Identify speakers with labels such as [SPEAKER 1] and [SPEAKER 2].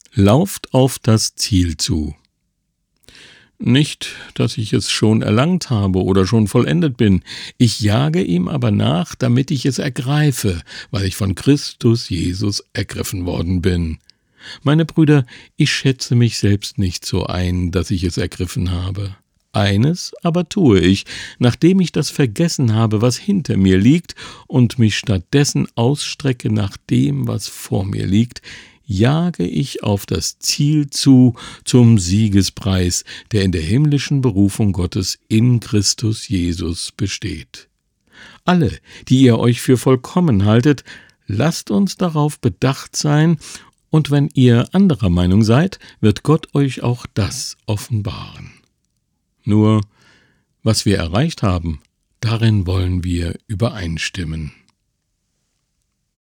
[SPEAKER 1] Lauft auf das Ziel zu. Nicht, dass ich es schon erlangt habe oder schon vollendet bin, ich jage ihm aber nach, damit ich es ergreife, weil ich von Christus Jesus ergriffen worden bin. Meine Brüder, ich schätze mich selbst nicht so ein, dass ich es ergriffen habe. Eines aber tue ich, nachdem ich das vergessen habe, was hinter mir liegt, und mich stattdessen ausstrecke nach dem, was vor mir liegt, jage ich auf das Ziel zu, zum Siegespreis, der in der himmlischen Berufung Gottes in Christus Jesus besteht. Alle, die ihr euch für vollkommen haltet, lasst uns darauf bedacht sein, und wenn ihr anderer Meinung seid, wird Gott euch auch das offenbaren. Nur, was wir erreicht haben, darin wollen wir übereinstimmen.